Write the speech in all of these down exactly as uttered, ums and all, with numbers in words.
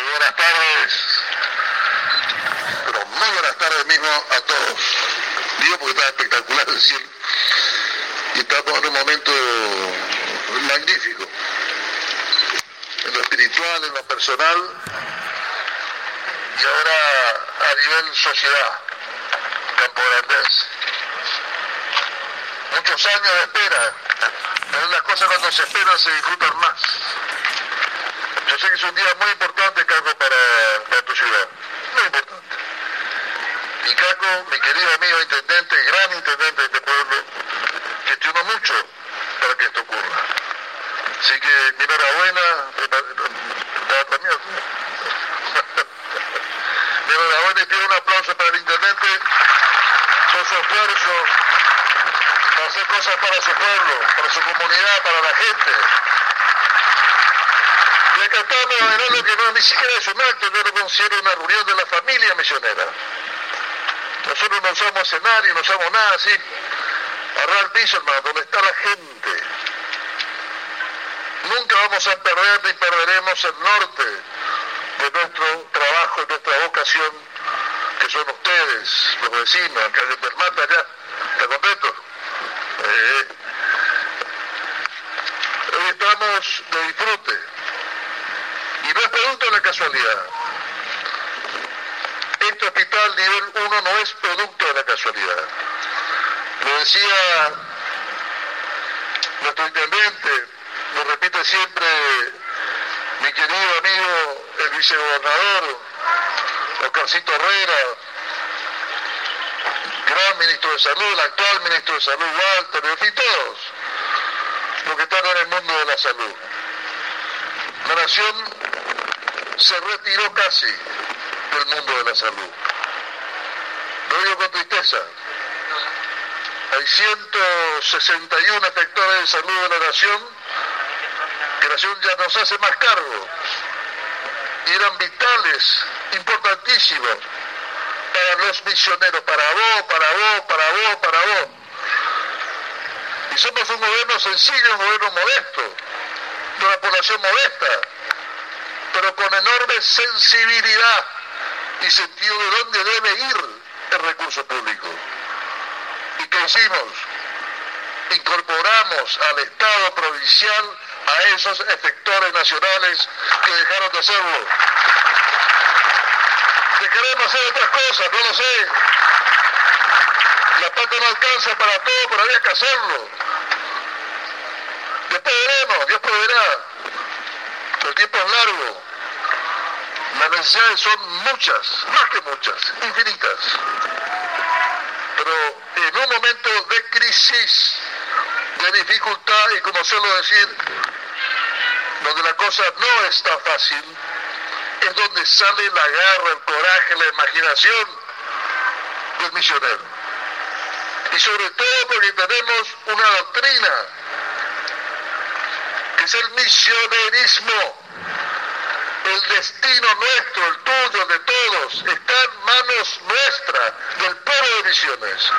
Muy buenas tardes, pero muy buenas tardes mismo a todos. Digo porque está espectacular el cielo y estamos en un momento magnífico, en lo espiritual, en lo personal y ahora a nivel sociedad, Campo Grandense. Muchos años de espera, pero las cosas cuando se esperan se disfrutan más. Yo sé que es un día muy importante, Caco, para, para tu ciudad. Muy importante. Y Caco, mi querido amigo intendente, gran intendente de este pueblo, gestionó mucho para que esto ocurra. Así que mi enhorabuena, también. Mi enhorabuena y pido un aplauso para el intendente por su esfuerzo, para hacer cosas para su pueblo, para su comunidad, para la gente. Y acá estamos en algo que no, ni siquiera es un acto, yo lo considero una reunión de la familia misionera. Nosotros no usamos escenario, no usamos nada así. Arrar el piso, hermano, donde está la gente. Nunca vamos a perder ni perderemos el norte de nuestro trabajo, de nuestra vocación, que son ustedes, los vecinos, acá del Mata allá. ¿Está contento? Eh. Hoy estamos de disfrute. Y no es producto de la casualidad. Este hospital nivel uno no es producto de la casualidad. Lo decía nuestro intendente, lo repite siempre mi querido amigo, el vicegobernador, Oscarcito Herrera, gran ministro de Salud, el actual ministro de Salud, Walter, en fin, todos los que están en el mundo de la salud. La nación se retiró casi del mundo de la salud. Lo digo con tristeza. Hay ciento sesenta y uno efectores de salud de la nación que la nación ya nos hace más cargo. Y eran vitales, importantísimos para los misioneros, para vos, para vos, para vos, para vos. Y somos un gobierno sencillo, un gobierno modesto, de una población modesta, pero con enorme sensibilidad y sentido de dónde debe ir el recurso público. ¿Y qué hicimos? Incorporamos al Estado provincial a esos efectores nacionales que dejaron de hacerlo. Que queremos hacer otras cosas, no lo sé. La plata no alcanza para todo, pero había que hacerlo. Después veremos, Dios proveerá. El tiempo es largo. Las necesidades son muchas, más que muchas, infinitas. Pero en un momento de crisis, de dificultad y como suelo decir, donde la cosa no está fácil, es donde sale la garra, el coraje, la imaginación del misionero. Y sobre todo porque tenemos una doctrina, que es el misionerismo. El destino nuestro, el tuyo, el de todos, está en manos nuestras, del pueblo de Misiones.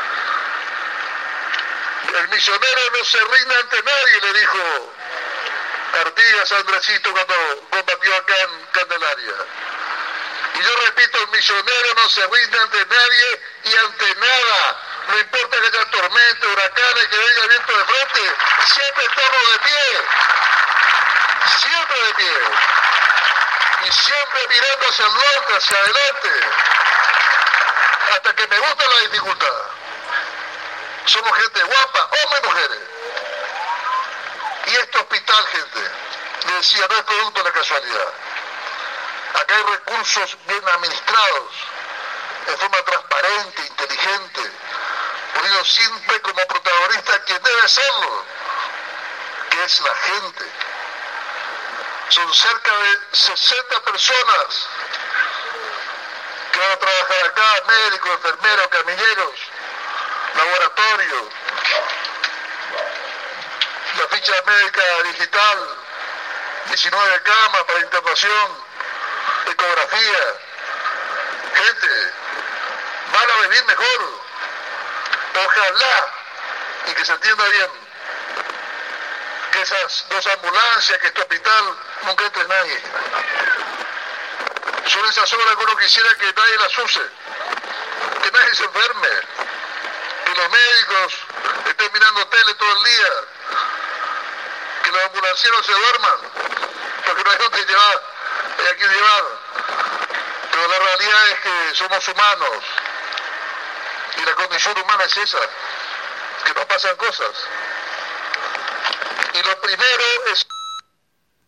El misionero no se rinde ante nadie, le dijo Artigas a Andresito cuando combatió acá en Candelaria. Y yo repito, el misionero no se rinde ante nadie y ante nada. No importa que haya tormenta, huracanes, que venga viento de frente, siempre estamos de pie. Siempre de pie. Y siempre mirando hacia el norte, hacia adelante, hasta que me gusta la dificultad. Somos gente guapa, hombres y mujeres. Y este hospital, gente, le decía, no es producto de la casualidad. Acá hay recursos bien administrados, en forma transparente, inteligente, poniendo siempre como protagonista a quien debe serlo, que es la gente. Son cerca de sesenta personas que van a trabajar acá, médicos, enfermeros, camilleros, laboratorio, la ficha médica digital, diecinueve camas para internación, ecografía. Gente, van a vivir mejor. Ojalá, y que se entienda bien, que esas dos ambulancias, que este hospital, nunca entre nadie. Son esas horas que uno quisiera que nadie las use, que nadie se enferme, que los médicos estén mirando tele todo el día, que los ambulancieros se duerman, porque no hay dónde llevar, hay a quién llevar. Pero la realidad es que somos humanos y la condición humana es esa, que nos pasan cosas. Y lo primero es